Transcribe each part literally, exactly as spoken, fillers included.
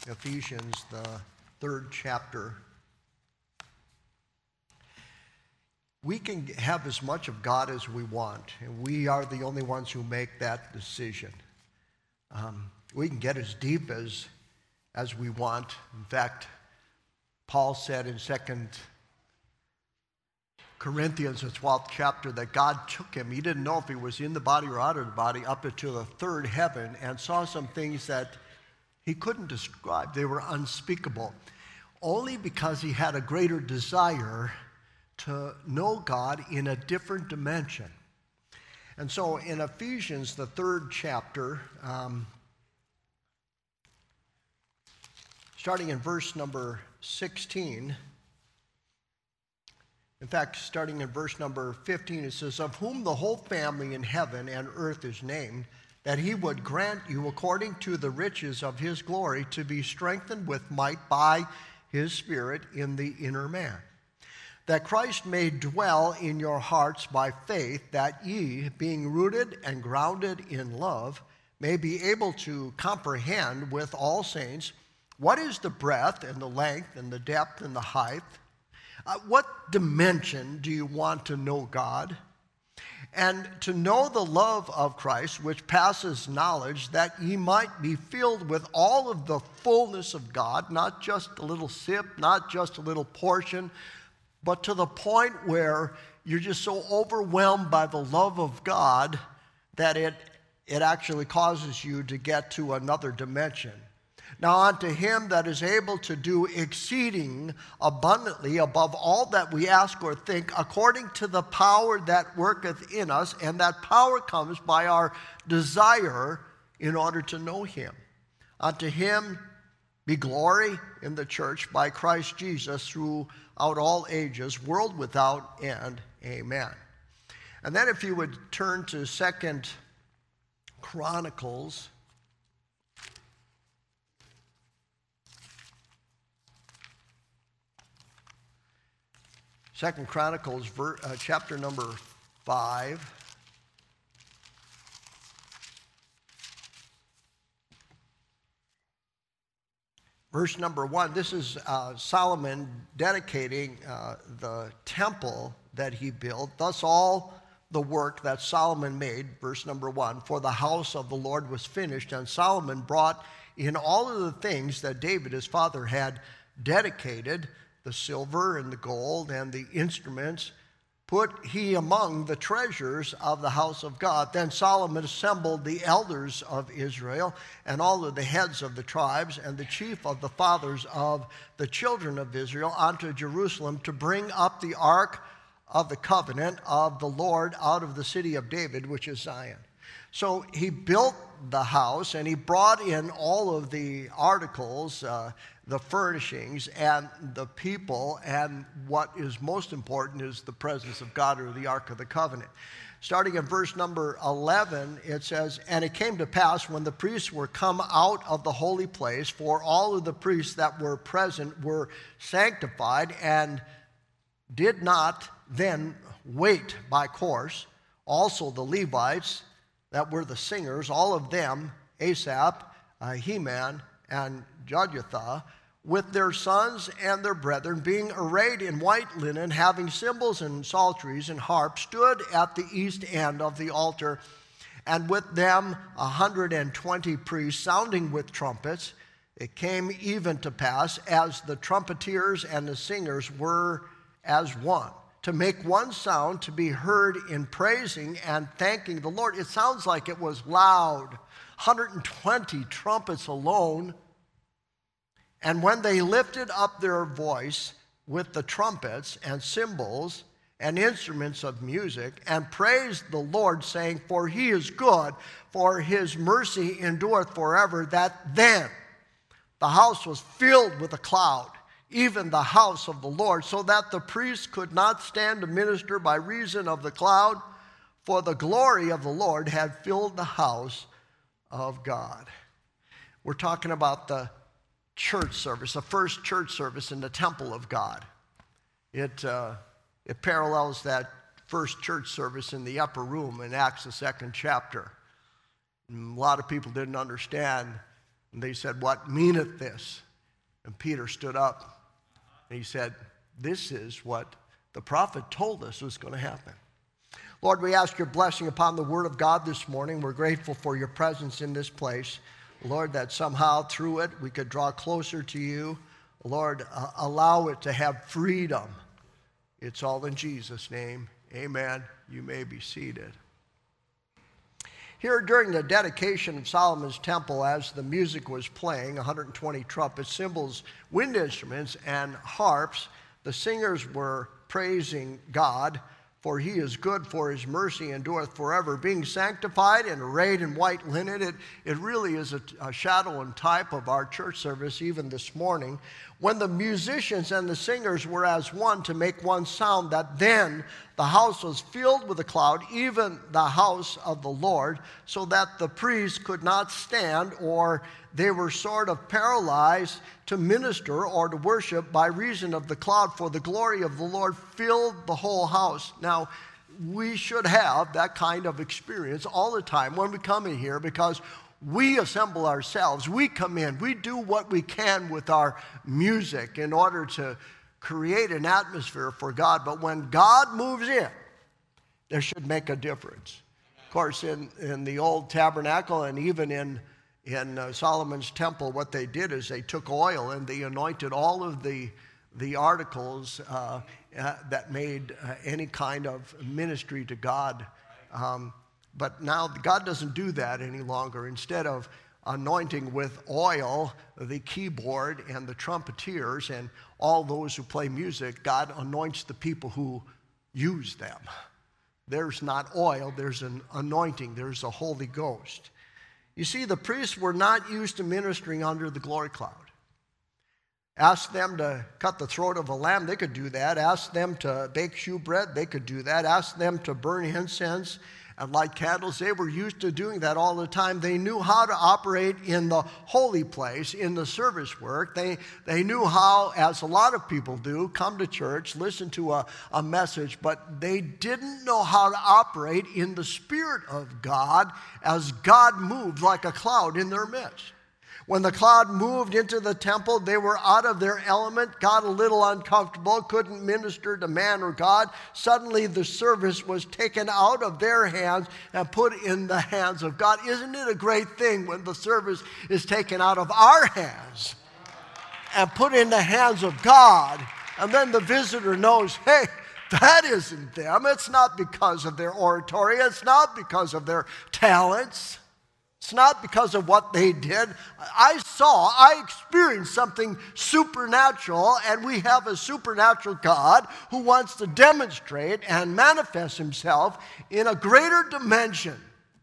Ephesians, the third chapter. We can have as much of God as we want, and we are the only ones who make that decision. Um, we can get as deep as, as we want. In fact, Paul said in Second Corinthians, the twelfth chapter, that God took him. He didn't know if he was in the body or out of the body, up into the third heaven, and saw some things that he couldn't describe. They were unspeakable, only because he had a greater desire to know God in a different dimension. And so in Ephesians, the third chapter, um, starting in verse number sixteen, in fact, starting in verse number fifteen, it says, "Of whom the whole family in heaven and earth is named, that he would grant you, according to the riches of his glory, to be strengthened with might by his Spirit in the inner man, that Christ may dwell in your hearts by faith, that ye, being rooted and grounded in love, may be able to comprehend with all saints what is the breadth and the length and the depth and the height." Uh, what dimension do you want to know God? "And to know the love of Christ, which passes knowledge, that ye might be filled with all of the fullness of God," not just a little sip, not just a little portion, but to the point where you're just so overwhelmed by the love of God that it, it actually causes you to get to another dimension. "Now unto him that is able to do exceeding abundantly above all that we ask or think, according to the power that worketh in us," and that power comes by our desire in order to know him. "Unto him be glory in the church by Christ Jesus throughout all ages, world without end. Amen." And then if you would turn to Second Chronicles, Second Chronicles, ver, uh, chapter number five. Verse number one, this is uh, Solomon dedicating uh, the temple that he built. "Thus all the work that Solomon made," verse number one, "for the house of the Lord was finished, and Solomon brought in all of the things that David his father had dedicated, the silver and the gold and the instruments, put he among the treasures of the house of God. Then Solomon assembled the elders of Israel and all of the heads of the tribes and the chief of the fathers of the children of Israel unto Jerusalem to bring up the ark of the covenant of the Lord out of the city of David, which is Zion." So he built the house, and he brought in all of the articles, uh, the furnishings, and the people, and what is most important is the presence of God, or the Ark of the Covenant. Starting in verse number eleven, it says, "And it came to pass when the priests were come out of the holy place, for all of the priests that were present were sanctified, and did not then wait by course, also the Levites that were the singers, all of them, Asaph, uh, Heman, and Jeduthun, with their sons and their brethren, being arrayed in white linen, having cymbals and psalteries and harps, stood at the east end of the altar, and with them a hundred and twenty priests, sounding with trumpets. It came even to pass, as the trumpeters and the singers were as one, to make one sound to be heard in praising and thanking the Lord." It sounds like it was loud, one hundred twenty trumpets alone. "And when they lifted up their voice with the trumpets and cymbals and instruments of music, and praised the Lord, saying, For he is good, for his mercy endureth forever, that then the house was filled with a cloud, even the house of the Lord, so that the priests could not stand to minister by reason of the cloud, for the glory of the Lord had filled the house of God." We're talking about the church service, the first church service in the temple of God. It, uh, it parallels that first church service in the upper room in Acts, the second chapter. And a lot of people didn't understand And they said, "What meaneth this?" And Peter stood up and he said, "This is what the prophet told us was going to happen." Lord, we ask your blessing upon the word of God this morning. We're grateful for your presence in this place. Lord, that somehow through it we could draw closer to you. Lord, uh, allow it to have freedom. It's all in Jesus' name. Amen. You may be seated. Here during the dedication of Solomon's temple, as the music was playing, one hundred twenty trumpets, cymbals, wind instruments, and harps, the singers were praising God, for he is good, for his mercy endureth forever. Being sanctified and arrayed in white linen, it, it really is a, a shadow and type of our church service even this morning, when the musicians and the singers were as one to make one sound, that then the house was filled with a cloud, even the house of the Lord, so that the priests could not stand, or they were sort of paralyzed to minister or to worship by reason of the cloud, for the glory of the Lord filled the whole house. Now, we should have that kind of experience all the time when we come in here, because we assemble ourselves, we come in, we do what we can with our music in order to create an atmosphere for God. But when God moves in, there should make a difference. Of course, in, in the old tabernacle and even in, in uh, Solomon's temple, what they did is they took oil and they anointed all of the, the articles uh, uh, that made uh, any kind of ministry to God. Um, But now God doesn't do that any longer. Instead of anointing with oil the keyboard and the trumpeters and all those who play music, God anoints the people who use them. There's not oil, there's an anointing, there's a Holy Ghost. You see, the priests were not used to ministering under the glory cloud. Ask them to cut the throat of a lamb, they could do that. Ask them to bake shewbread, they could do that. Ask them to burn incense and light candles, they were used to doing that all the time. They knew how to operate in the holy place, in the service work. They, they knew how, as a lot of people do, come to church, listen to a, a message, but they didn't know how to operate in the Spirit of God as God moved like a cloud in their midst. When the cloud moved into the temple, they were out of their element, got a little uncomfortable, couldn't minister to man or God. Suddenly the service was taken out of their hands and put in the hands of God. Isn't it a great thing when the service is taken out of our hands and put in the hands of God? And then the visitor knows, hey, that isn't them. It's not because of their oratory. It's not because of their talents. It's not because of what they did. I saw, I experienced something supernatural, and we have a supernatural God who wants to demonstrate and manifest himself in a greater dimension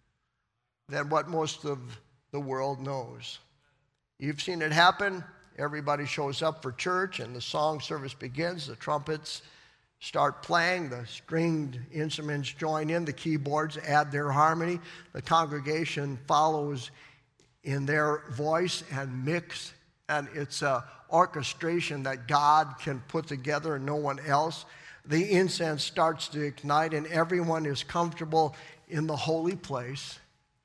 than what most of the world knows. You've seen it happen. Everybody shows up for church, and the song service begins. The trumpets start playing, the stringed instruments join in, the keyboards add their harmony, the congregation follows in their voice and mix, and it's an orchestration that God can put together and no one else. The incense starts to ignite and everyone is comfortable in the holy place.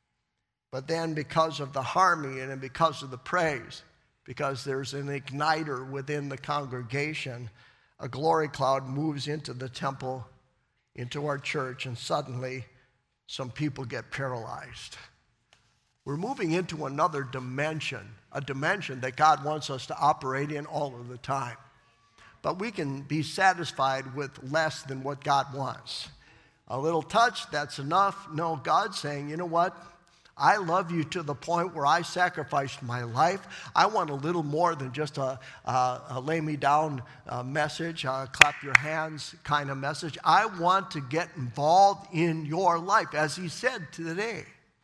But then because of the harmony and because of the praise, because there's an igniter within the congregation, a glory cloud moves into the temple, into our church, and suddenly some people get paralyzed. We're moving into another dimension, a dimension that God wants us to operate in all of the time. But we can be satisfied with less than what God wants. A little touch, that's enough. No, God's saying, you know what? I love you to the point where I sacrificed my life. I want a little more than just a, a, a lay me down uh, message, a clap your hands kind of message. I want to get involved in your life, as he said today.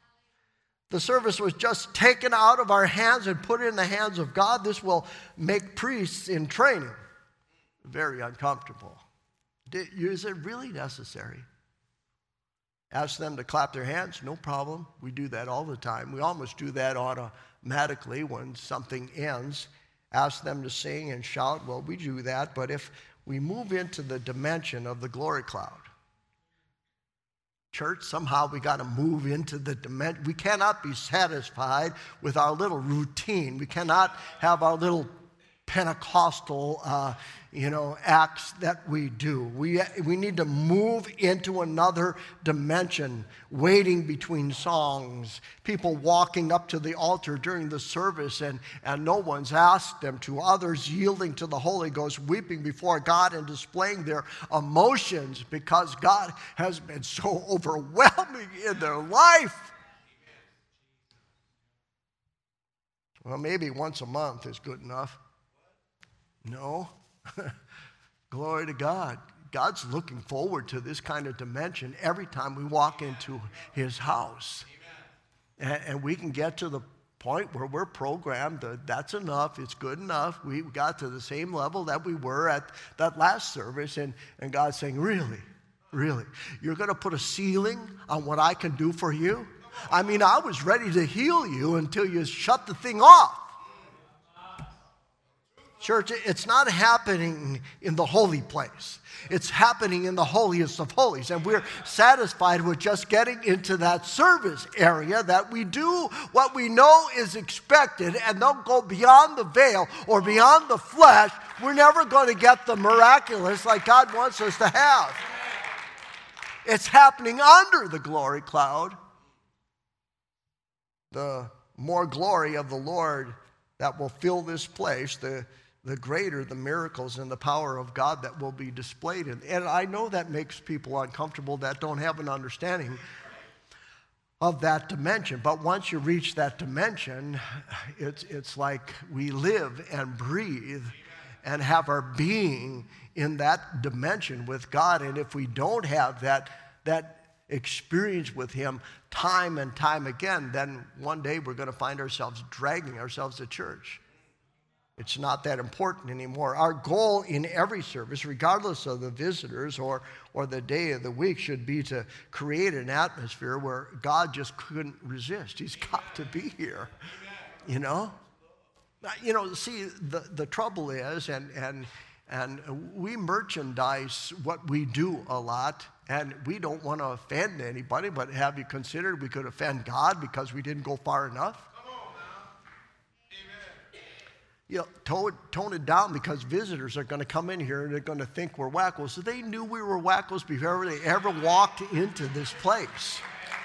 The service was just taken out of our hands and put in the hands of God. This will make priests in training very uncomfortable. Is it really necessary? Ask them to clap their hands, no problem. We do that all the time. We almost do that automatically when something ends. Ask them to sing and shout, well, we do that. But if we move into the dimension of the glory cloud, Church, somehow we got to move into the dimension. We cannot be satisfied with our little routine. We cannot have our little Pentecostal, uh, you know, acts that we do. We, we need to move into another dimension, waiting between songs, people walking up to the altar during the service and, and no one's asked them to, others yielding to the Holy Ghost, weeping before God and displaying their emotions because God has been so overwhelming in their life. Well, maybe once a month is good enough. No. Glory to God. God's looking forward to this kind of dimension every time we walk into his house. And, and we can get to the point where we're programmed that that's enough, it's good enough. We got to the same level that we were at that last service, and, and God's saying, really, really, you're going to put a ceiling on what I can do for you? I mean, I was ready to heal you until you shut the thing off. Church, it's not happening in the holy place. It's happening in the holiest of holies. And we're satisfied with just getting into that service area, that we do what we know is expected and don't go beyond the veil or beyond the flesh. We're never going to get the miraculous like God wants us to have. It's happening under the glory cloud. The more glory of the Lord that will fill this place, the the greater the miracles and the power of God that will be displayed. In. And I know that makes people uncomfortable that don't have an understanding of that dimension. But once you reach that dimension, it's, it's like we live and breathe and have our being in that dimension with God. And if we don't have that, that experience with him time and time again, then one day we're going to find ourselves dragging ourselves to church. It's not that important anymore. Our goal in every service, regardless of the visitors or, or the day of the week, should be to create an atmosphere where God just couldn't resist. He's got to be here, you know? You know, see, the, the trouble is, and, and, and we merchandise what we do a lot, and we don't want to offend anybody, but have you considered we could offend God because we didn't go far enough? You know, tone, tone it down because visitors are going to come in here and they're going to think we're wackos. So they knew we were wackos before they ever walked into this place.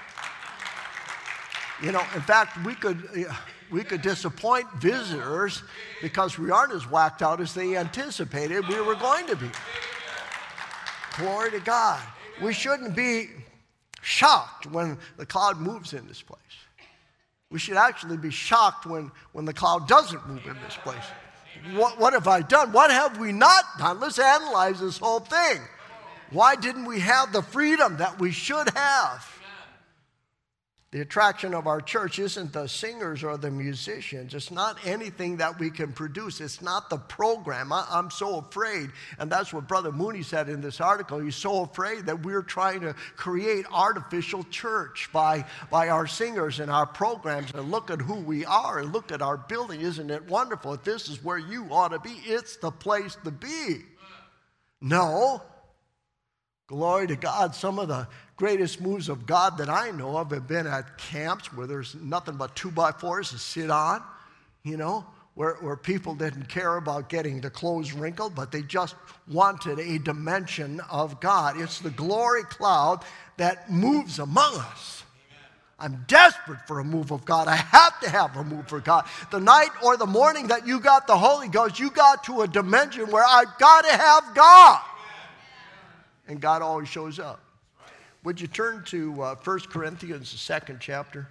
You know, in fact, we could we could disappoint visitors because we aren't as whacked out as they anticipated we were going to be. Glory to God. We shouldn't be shocked when the cloud moves in this place. We should actually be shocked when, when the cloud doesn't move in this place. What, what have I done? What have we not done? Let's analyze this whole thing. Why didn't we have the freedom that we should have? The attraction of our church isn't the singers or the musicians. It's not anything that we can produce. It's not the program. I, I'm so afraid, and that's what Brother Mooney said in this article. He's so afraid that we're trying to create artificial church by, by our singers and our programs. And look at who we are, and look at our building. Isn't it wonderful? If this is where you ought to be, it's the place to be. No. Glory to God. Some of the greatest moves of God that I know of have been at camps where there's nothing but two by fours to sit on, you know, where, where people didn't care about getting the clothes wrinkled, but they just wanted a dimension of God. It's the glory cloud that moves among us. I'm desperate for a move of God. I have to have a move for God. The night or the morning that you got the Holy Ghost, you got to a dimension where I've got to have God. And God always shows up. Would you turn to uh, First Corinthians, the second chapter?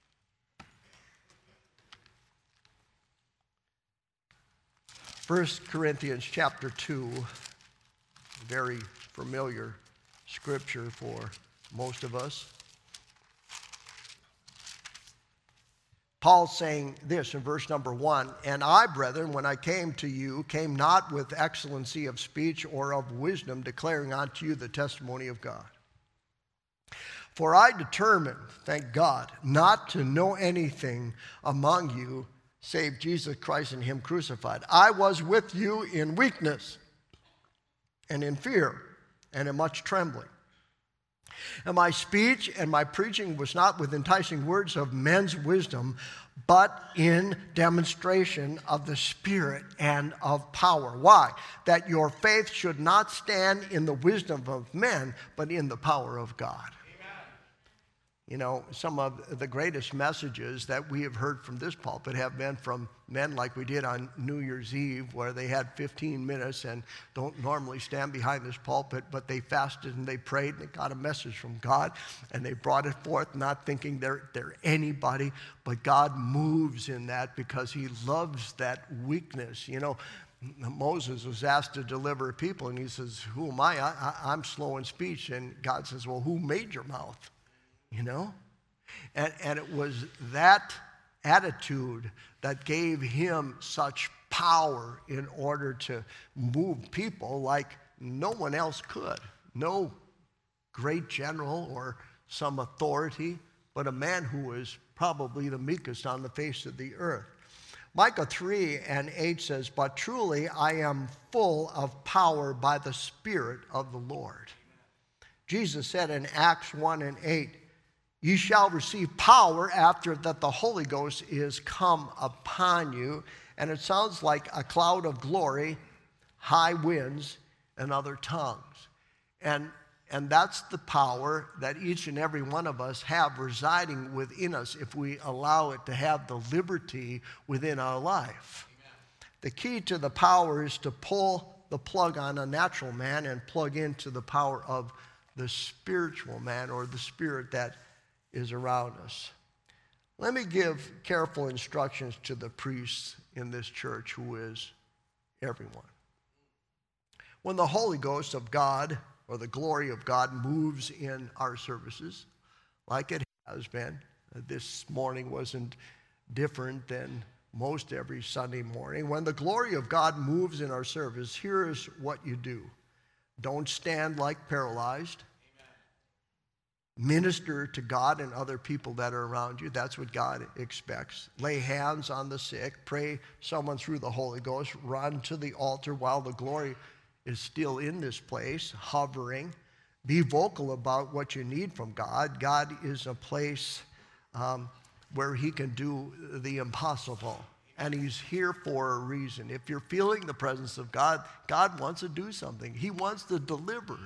First Corinthians chapter two, very familiar scripture for most of us. Paul's saying this in verse number one, "And I, brethren, when I came to you, came not with excellency of speech or of wisdom, declaring unto you the testimony of God. For I determined, thank God, not to know anything among you save Jesus Christ and him crucified. I was with you in weakness and in fear and in much trembling. And my speech and my preaching was not with enticing words of men's wisdom, but in demonstration of the Spirit and of power. Why? That your faith should not stand in the wisdom of men, but in the power of God. You know, some of the greatest messages that we have heard from this pulpit have been from men like we did on New Year's Eve, where they had fifteen minutes and don't normally stand behind this pulpit, but they fasted and they prayed and they got a message from God and they brought it forth, not thinking they're, they're anybody, but God moves in that because he loves that weakness. You know, Moses was asked to deliver people and he says, who am I? I, I I'm slow in speech. And God says, well, who made your mouth? You know? And, and it was that attitude that gave him such power in order to move people like no one else could. No great general or some authority, but a man who was probably the meekest on the face of the earth. Micah three and eight says, but truly I am full of power by the Spirit of the Lord. Jesus said in Acts one and eight, ye shall receive power after that the Holy Ghost is come upon you. And it sounds like a cloud of glory, high winds, and other tongues. And, and that's the power that each and every one of us have residing within us if we allow it to have the liberty within our life. Amen. The key to the power is to pull the plug on a natural man and plug into the power of the spiritual man, or the spirit that is around us. Let me give careful instructions to the priests in this church, who is everyone. When the Holy Ghost of God, or the glory of God, moves in our services, like it has been, this morning wasn't different than most every Sunday morning. When the glory of God moves in our service, here's what you do. Don't stand like paralyzed. Minister to God and other people that are around you. That's what God expects. Lay hands on the sick. Pray someone through the Holy Ghost. Run to the altar while the glory is still in this place, hovering. Be vocal about what you need from God. God is a place um, where he can do the impossible. And he's here for a reason. If you're feeling the presence of God, God wants to do something. He wants to deliver.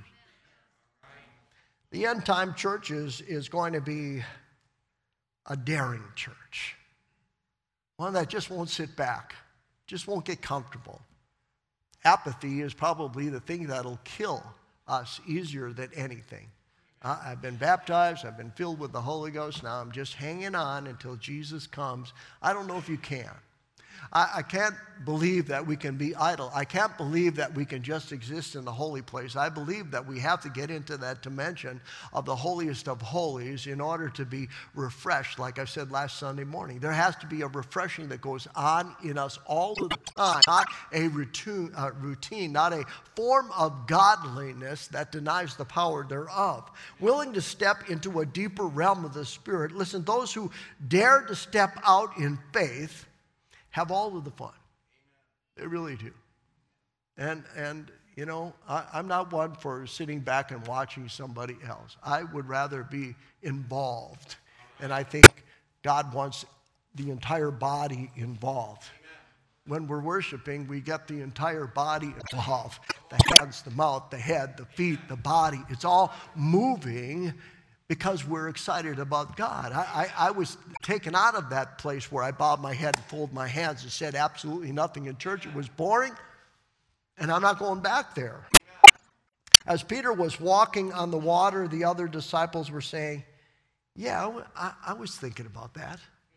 The end time church is, is going to be a daring church. One that just won't sit back, just won't get comfortable. Apathy is probably the thing that'll kill us easier than anything. Uh, I've been baptized, I've been filled with the Holy Ghost, now I'm just hanging on until Jesus comes. I don't know if you can. I, I can't believe that we can be idle. I can't believe that we can just exist in the holy place. I believe that we have to get into that dimension of the holiest of holies in order to be refreshed, like I said last Sunday morning. There has to be a refreshing that goes on in us all the time, not a routine, uh, routine, not a form of godliness that denies the power thereof. Willing to step into a deeper realm of the Spirit. Listen, those who dare to step out in faith have all of the fun. They really do. And, and you know, I, I'm not one for sitting back and watching somebody else. I would rather be involved. And I think God wants the entire body involved. When we're worshiping, we get the entire body involved. The hands, the mouth, the head, the feet, the body. It's all moving because we're excited about God. I, I, I was taken out of that place where I bowed my head and folded my hands and said absolutely nothing in church. It was boring, and I'm not going back there. As Peter was walking on the water, the other disciples were saying, yeah, I, I was thinking about that.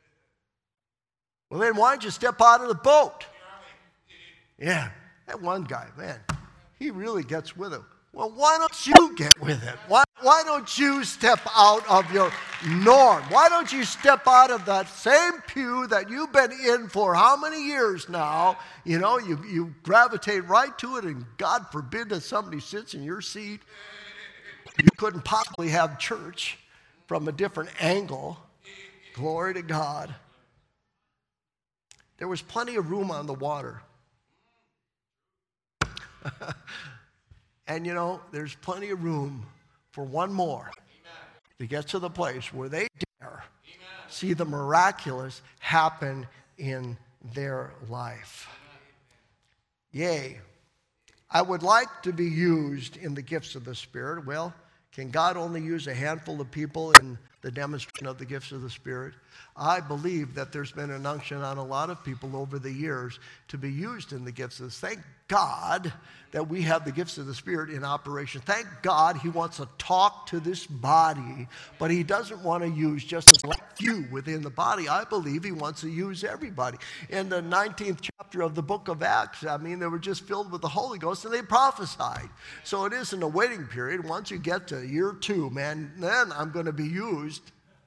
Well, then why don't you step out of the boat? Yeah, that one guy, man, he really gets with it. Well, why don't you get with it? Why, why don't you step out of your norm? Why don't you step out of that same pew that you've been in for how many years now? You know, you, you gravitate right to it, and God forbid that somebody sits in your seat. You couldn't possibly have church from a different angle. Glory to God. There was plenty of room on the water. And, you know, there's plenty of room for one more to get to the place where they dare see the miraculous happen in their life. Yea, I would like to be used in the gifts of the Spirit. Well, can God only use a handful of people in the demonstration of the gifts of the Spirit? I believe that there's been an unction on a lot of people over the years to be used in the gifts of the Spirit. Thank God that we have the gifts of the Spirit in operation. Thank God he wants to talk to this body, but he doesn't want to use just a select few within the body. I believe he wants to use everybody. In the nineteenth chapter of the book of Acts, I mean, they were just filled with the Holy Ghost and they prophesied. So it isn't a waiting period. Once you get to year two, man, then I'm going to be used.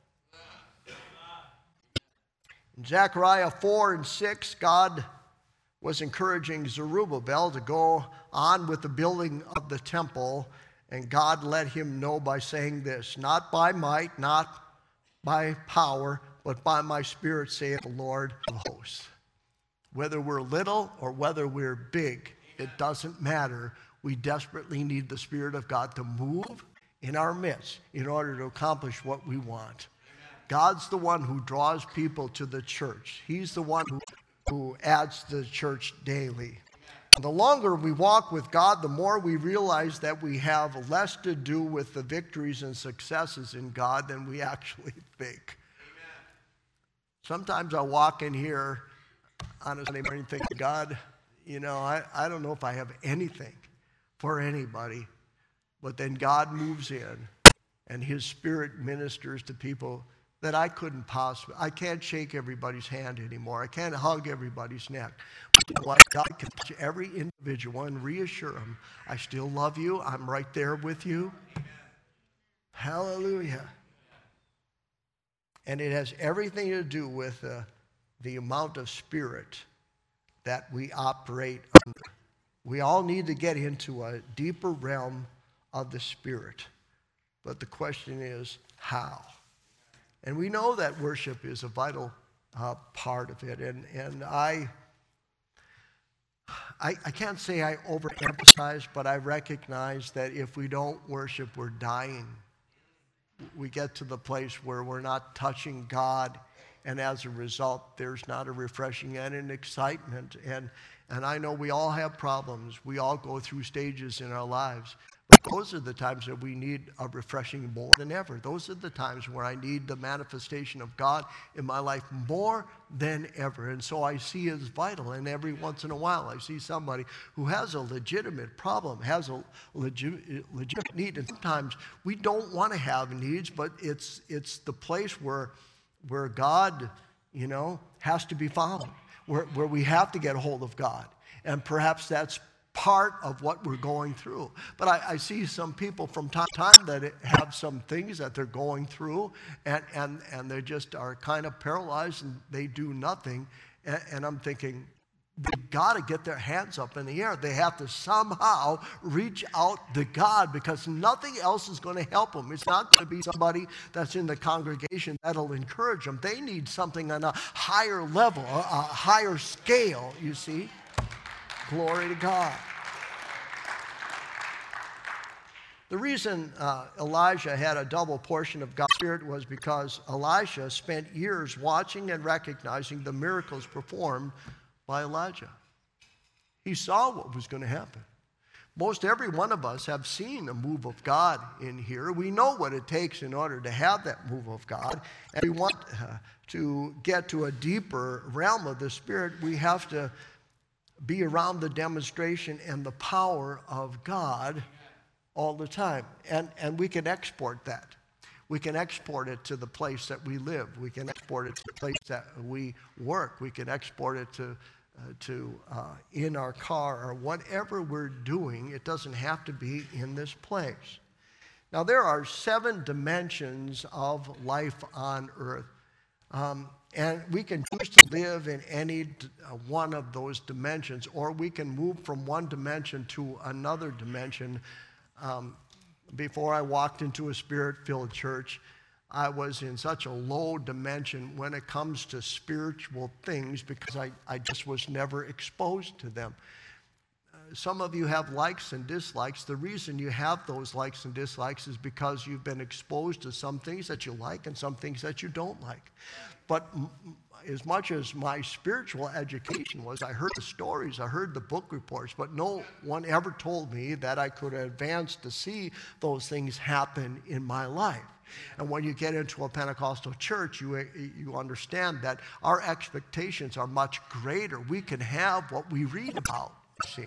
In Zechariah four and six, God was encouraging Zerubbabel to go on with the building of the temple, and God let him know by saying this, not by might, not by power, but by my Spirit, saith the Lord of hosts. Whether we're little or whether we're big, it doesn't matter. We desperately need the Spirit of God to move in our midst in order to accomplish what we want. God's the one who draws people to the church. He's the one who who adds to the church daily. The longer we walk with God, the more we realize that we have less to do with the victories and successes in God than we actually think. Amen. Sometimes I walk in here on a Sunday morning thinking, God, you know, I, I don't know if I have anything for anybody, but then God moves in and his Spirit ministers to people that I couldn't possibly. I can't shake everybody's hand anymore. I can't hug everybody's neck. But you know what? God can touch every individual and reassure them, I still love you. I'm right there with you. Amen. Hallelujah. And it has everything to do with uh, the amount of Spirit that we operate under. We all need to get into a deeper realm of the Spirit. But the question is, how? And we know that worship is a vital uh, part of it. And, and I, I, I can't say I overemphasize, but I recognize that if we don't worship, we're dying. We get to the place where we're not touching God, and as a result, there's not a refreshing and an excitement. And, and I know we all have problems. We all go through stages in our lives. But those are the times that we need a refreshing more than ever. Those are the times where I need the manifestation of God in my life more than ever. And so I see it as vital. And every once in a while, I see somebody who has a legitimate problem, has a legit, legitimate need. And sometimes we don't want to have needs, but it's it's the place where where God, you know, has to be found, where, where we have to get a hold of God. And perhaps that's part of what we're going through. But I, I see some people from time to time that have some things that they're going through, and, and, and they just are kind of paralyzed and they do nothing. And, and I'm thinking, they've got to get their hands up in the air. They have to somehow reach out to God, because nothing else is going to help them. It's not going to be somebody that's in the congregation that'll encourage them. They need something on a higher level, a, a higher scale, you see. Glory to God. The reason uh, Elijah had a double portion of God's Spirit was because Elisha spent years watching and recognizing the miracles performed by Elijah. He saw what was going to happen. Most every one of us have seen a move of God in here. We know what it takes in order to have that move of God. And we want uh, to get to a deeper realm of the Spirit. We have to be around the demonstration and the power of God all the time. And, and we can export that. We can export it to the place that we live. We can export it to the place that we work. We can export it to, uh, to uh, in our car or whatever we're doing. It doesn't have to be in this place. Now, there are seven dimensions of life on earth. Um, And we can choose to live in any uh, one of those dimensions, or we can move from one dimension to another dimension. Um, before I walked into a Spirit-filled church, I was in such a low dimension when it comes to spiritual things because I, I just was never exposed to them. Uh, some of you have likes and dislikes. The reason you have those likes and dislikes is because you've been exposed to some things that you like and some things that you don't like. But as much as my spiritual education was, I heard the stories, I heard the book reports, but no one ever told me that I could advance to see those things happen in my life. And when you get into a Pentecostal church, you, you understand that our expectations are much greater. We can have what we read about, see.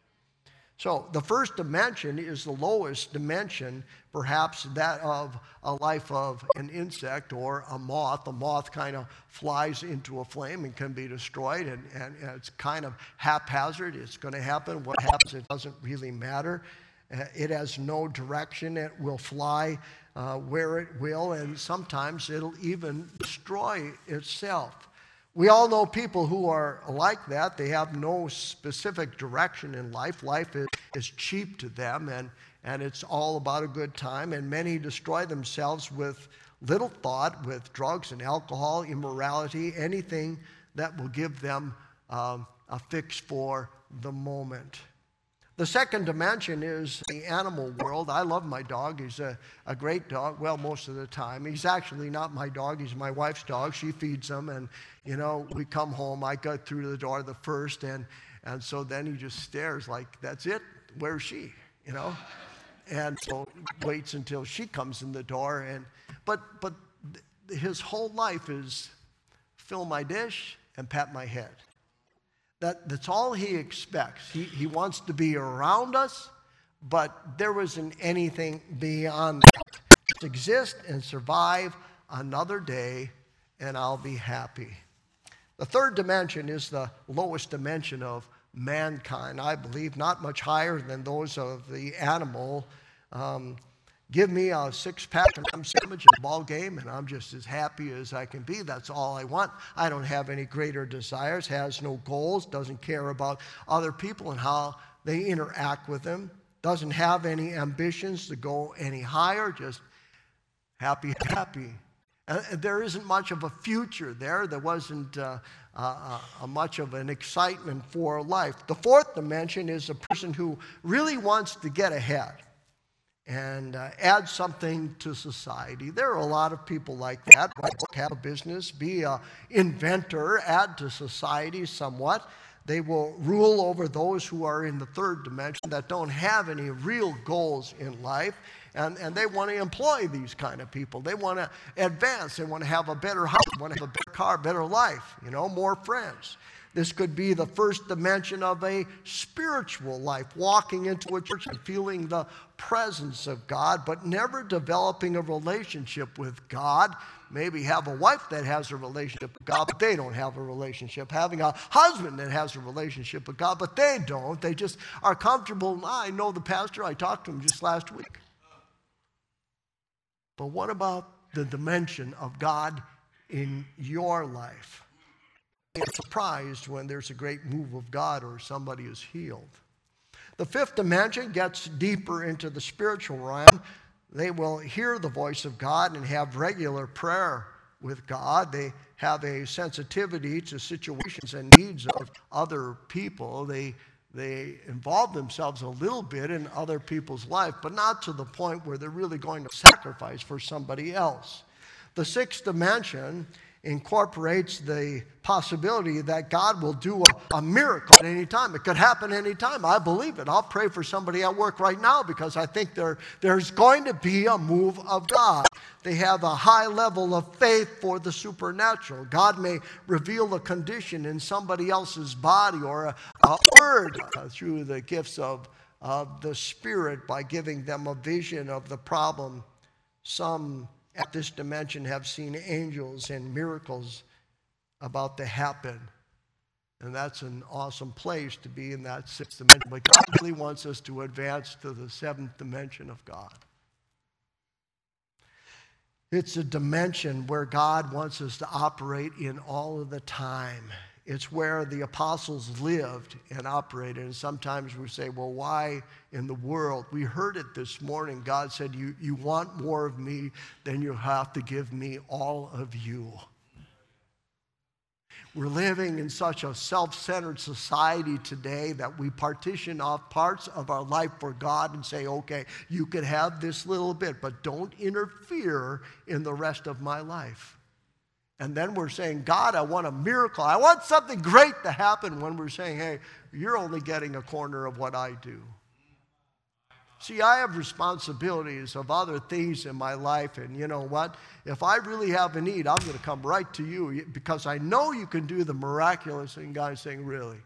So the first dimension is the lowest dimension, perhaps that of a life of an insect or a moth. A moth kind of flies into a flame and can be destroyed, and, and, and it's kind of haphazard. It's going to happen. What happens, it doesn't really matter. Uh, it has no direction. It will fly uh, where it will, and sometimes it'll even destroy itself. We all know people who are like that. They have no specific direction in life. Life is, is cheap to them, and, and it's all about a good time. And many destroy themselves with little thought, with drugs and alcohol, immorality, anything that will give them um, a fix for the moment. The second dimension is the animal world. I love my dog. He's a, a great dog, well, most of the time. He's actually not my dog. He's my wife's dog. She feeds him, and, you know, we come home. I go through the door the first, and, and so then he just stares like, that's it? Where's she? You know? And so waits until she comes in the door. And But, but his whole life is fill my dish and pat my head. That, that's all he expects. He, he wants to be around us, but there isn't anything beyond that. Just exist and survive another day, and I'll be happy. The third dimension is the lowest dimension of mankind, I believe, not much higher than those of the animal. Um, Give me a six-pack and I'm sandwich and a ball game, and I'm just as happy as I can be. That's all I want. I don't have any greater desires, has no goals, doesn't care about other people and how they interact with them, doesn't have any ambitions to go any higher, just happy, happy. And there isn't much of a future there. There wasn't uh, uh, uh, much of an excitement for life. The fourth dimension is a person who really wants to get ahead and uh, add something to society. There are a lot of people like that. Write a book, have a business, be an inventor, add to society somewhat. They will rule over those who are in the third dimension that don't have any real goals in life, and, and they want to employ these kind of people. They want to advance. They want to have a better house, want to have a better car, better life, you know, more friends. This could be the first dimension of a spiritual life, walking into a church and feeling the presence of God, but never developing a relationship with God. Maybe have a wife that has a relationship with God, but they don't have a relationship. Having a husband that has a relationship with God, but they don't. They just are comfortable. I know the pastor. I talked to him just last week. But what about the dimension of God in your life? I'm surprised when there's a great move of God or somebody is healed. The fifth dimension gets deeper into the spiritual realm. They will hear the voice of God and have regular prayer with God. They have a sensitivity to situations and needs of other people. They, they involve themselves a little bit in other people's life, but not to the point where they're really going to sacrifice for somebody else. The sixth dimension incorporates the possibility that God will do a, a miracle at any time. It could happen any time. I believe it. I'll pray for somebody at work right now because I think there, there's going to be a move of God. They have a high level of faith for the supernatural. God may reveal a condition in somebody else's body or a, a word uh, through the gifts of, of the Spirit by giving them a vision of the problem. Some at this dimension have seen angels and miracles about to happen. And that's an awesome place to be in that sixth dimension. But God really wants us to advance to the seventh dimension of God. It's a dimension where God wants us to operate in all of the time. It's where the apostles lived and operated. And sometimes we say, well, why in the world? We heard it this morning. God said, you, you want more of me, then you have to give me all of you. We're living in such a self-centered society today that we partition off parts of our life for God and say, okay, you could have this little bit, but don't interfere in the rest of my life. And then we're saying, God, I want a miracle. I want something great to happen, when we're saying, hey, you're only getting a corner of what I do. See, I have responsibilities of other things in my life, and you know what? If I really have a need, I'm going to come right to you because I know you can do the miraculous. And God's saying, really?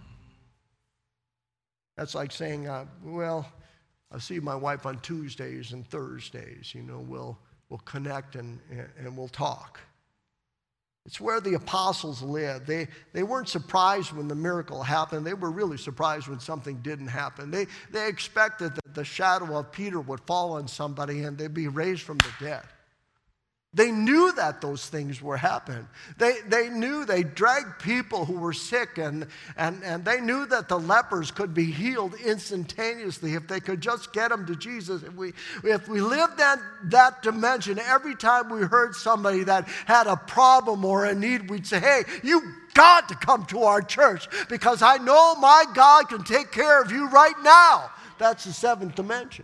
That's like saying, uh, well, I see my wife on Tuesdays and Thursdays. You know, we'll, we'll connect and, and we'll talk. It's where the apostles lived. They, they weren't surprised when the miracle happened. They were really surprised when something didn't happen. They, they expected that the shadow of Peter would fall on somebody and they'd be raised from the dead. They knew that those things were happening. They, they knew they dragged people who were sick, and, and, and they knew that the lepers could be healed instantaneously if they could just get them to Jesus. If we, if we lived that, that dimension, every time we heard somebody that had a problem or a need, we'd say, hey, you got to come to our church because I know my God can take care of you right now. That's the seventh dimension.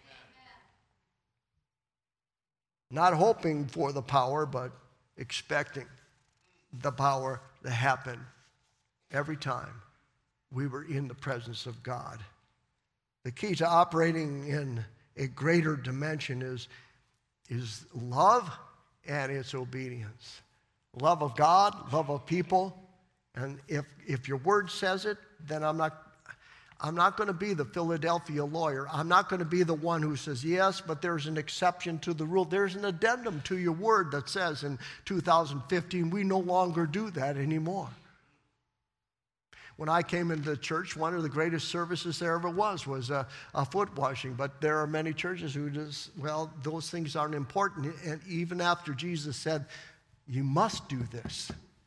Not hoping for the power, but expecting the power to happen every time we were in the presence of God. The key to operating in a greater dimension is, is love and its obedience. Love of God, love of people. And if, if your word says it, then I'm not I'm not going to be the Philadelphia lawyer. I'm not going to be the one who says, yes, but there's an exception to the rule. There's an addendum to your word that says in two thousand fifteen, we no longer do that anymore. When I came into the church, one of the greatest services there ever was was a, a foot washing. But there are many churches who just, well, those things aren't important. And even after Jesus said, you must do this.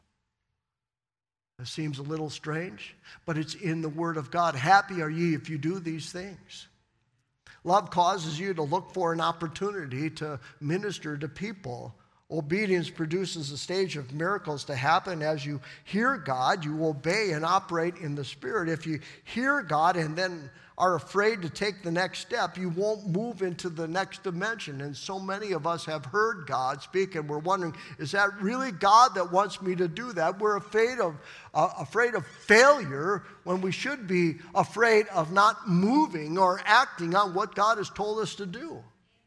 It seems a little strange, but it's in the Word of God. Happy are ye if you do these things. Love causes you to look for an opportunity to minister to people. Obedience produces a stage of miracles to happen. As you hear God, you obey and operate in the Spirit. If you hear God and then are afraid to take the next step, you won't move into the next dimension. And so many of us have heard God speak, and we're wondering, is that really God that wants me to do that? We're afraid of, uh, afraid of failure when we should be afraid of not moving or acting on what God has told us to do.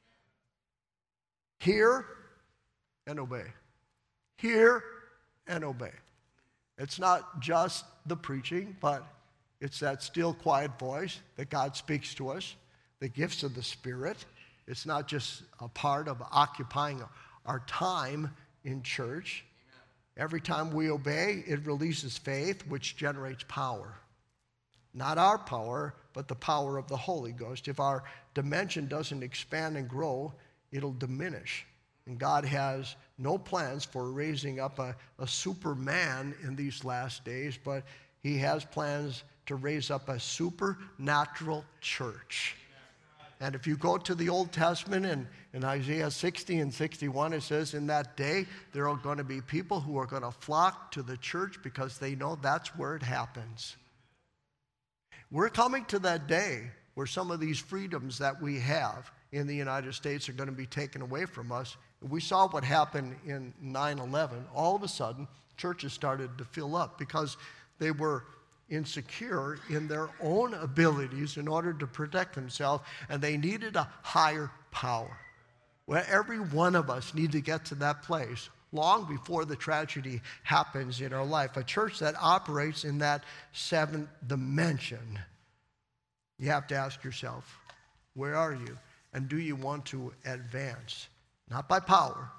Hear and obey. Hear and obey. It's not just the preaching, but it's that still, quiet voice that God speaks to us, the gifts of the Spirit. It's not just a part of occupying our time in church. Amen. Every time we obey, it releases faith, which generates power. Not our power, but the power of the Holy Ghost. If our dimension doesn't expand and grow, it'll diminish. And God has no plans for raising up a, a Superman in these last days, but He has plans to raise up a supernatural church. And if you go to the Old Testament and in Isaiah sixty and sixty-one, it says, in that day, there are going to be people who are going to flock to the church because they know that's where it happens. We're coming to that day where some of these freedoms that we have in the United States are going to be taken away from us. We saw what happened in nine eleven. All of a sudden, churches started to fill up because they were insecure in their own abilities in order to protect themselves, and they needed a higher power. Well, every one of us need to get to that place long before the tragedy happens in our life. A church that operates in that seventh dimension. You have to ask yourself, where are you? And do you want to advance? Not by power,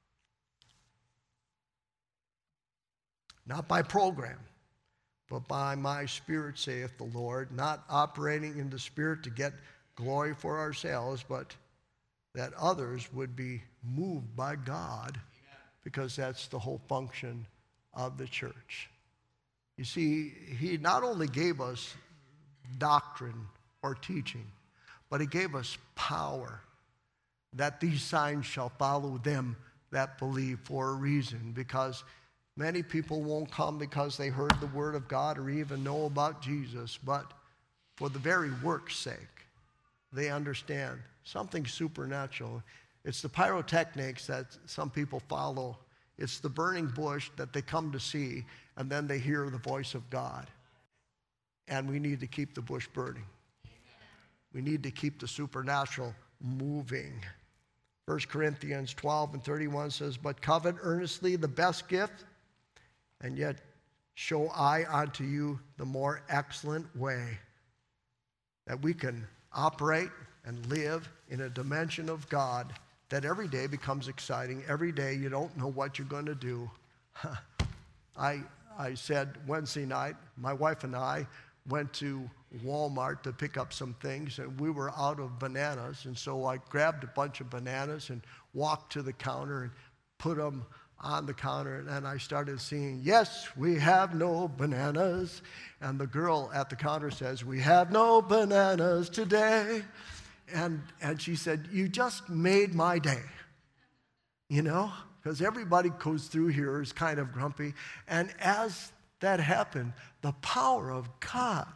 not by program, but by my Spirit, saith the Lord, not operating in the Spirit to get glory for ourselves, but that others would be moved by God, because that's the whole function of the church. You see, He not only gave us doctrine or teaching, but He gave us power, that these signs shall follow them that believe, for a reason, because Many people won't come because they heard the word of God or even know about Jesus, but for the very work's sake, they understand something supernatural. It's the pyrotechnics that some people follow. It's the burning bush that they come to see, and then they hear the voice of God. And we need to keep the bush burning. We need to keep the supernatural moving. First Corinthians twelve and thirty-one says, but covet earnestly the best gift, and yet show I unto you the more excellent way, that we can operate and live in a dimension of God that every day becomes exciting. Every day you don't know what you're going to do. I, I said Wednesday night, my wife and I went to Walmart to pick up some things, and we were out of bananas, and so I grabbed a bunch of bananas and walked to the counter and put them on the counter, and then I started singing, yes, we have no bananas. And the girl at the counter says, we have no bananas today. And, and she said, you just made my day, you know, because everybody goes through here is kind of grumpy. And as that happened, the power of God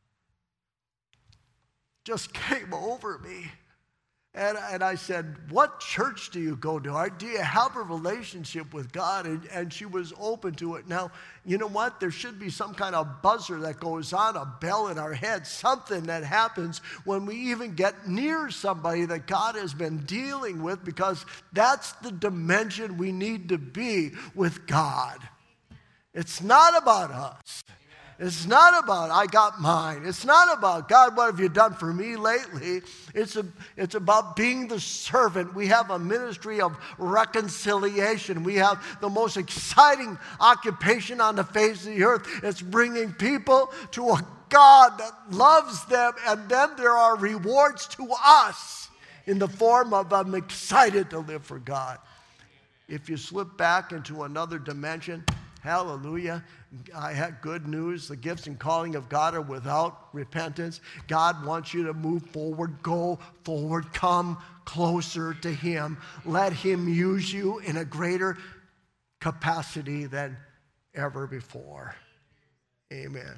just came over me. And, and I said, what church do you go to? Do you have a relationship with God? And, and she was open to it. Now, you know what? There should be some kind of buzzer that goes on, a bell in our head, something that happens when we even get near somebody that God has been dealing with, because that's the dimension we need to be with God. It's not about us. It's not about, I got mine. It's not about, God, what have you done for me lately? It's, a, it's about being the servant. We have a ministry of reconciliation. We have the most exciting occupation on the face of the earth. It's bringing people to a God that loves them, and then there are rewards to us in the form of, I'm excited to live for God. If you slip back into another dimension, hallelujah. I had good news. The gifts and calling of God are without repentance. God wants you to move forward, go forward, come closer to Him. Let Him use you in a greater capacity than ever before. Amen.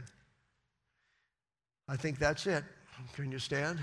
I think that's it. Can you stand?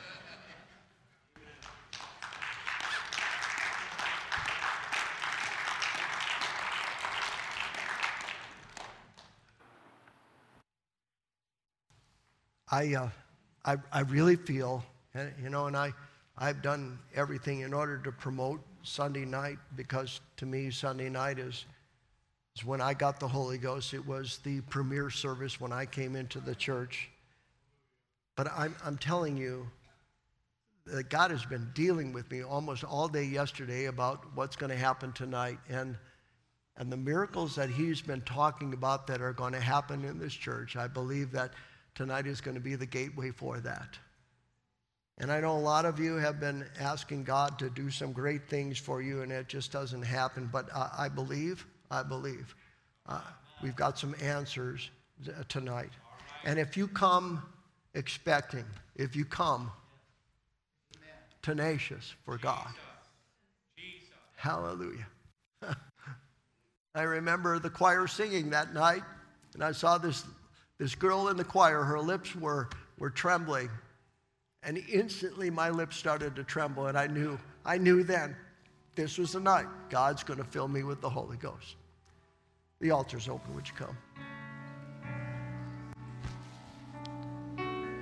I, uh, I, I really feel, you know, and I, I've done everything in order to promote Sunday night, because to me Sunday night is, is when I got the Holy Ghost. It was the premier service when I came into the church. But I'm, I'm telling you that God has been dealing with me almost all day yesterday about what's going to happen tonight. And, and the miracles that He's been talking about that are going to happen in this church, I believe that tonight is going to be the gateway for that. And I know a lot of you have been asking God to do some great things for you, and it just doesn't happen. But I, I believe, I believe uh, we've got some answers tonight. And if you come expecting, if you come tenacious for God, hallelujah. I remember the choir singing that night, and I saw this This girl in the choir, her lips were, were trembling. And instantly my lips started to tremble, and I knew, I knew then, this was the night. God's going to fill me with the Holy Ghost. The altar's open. Would you come?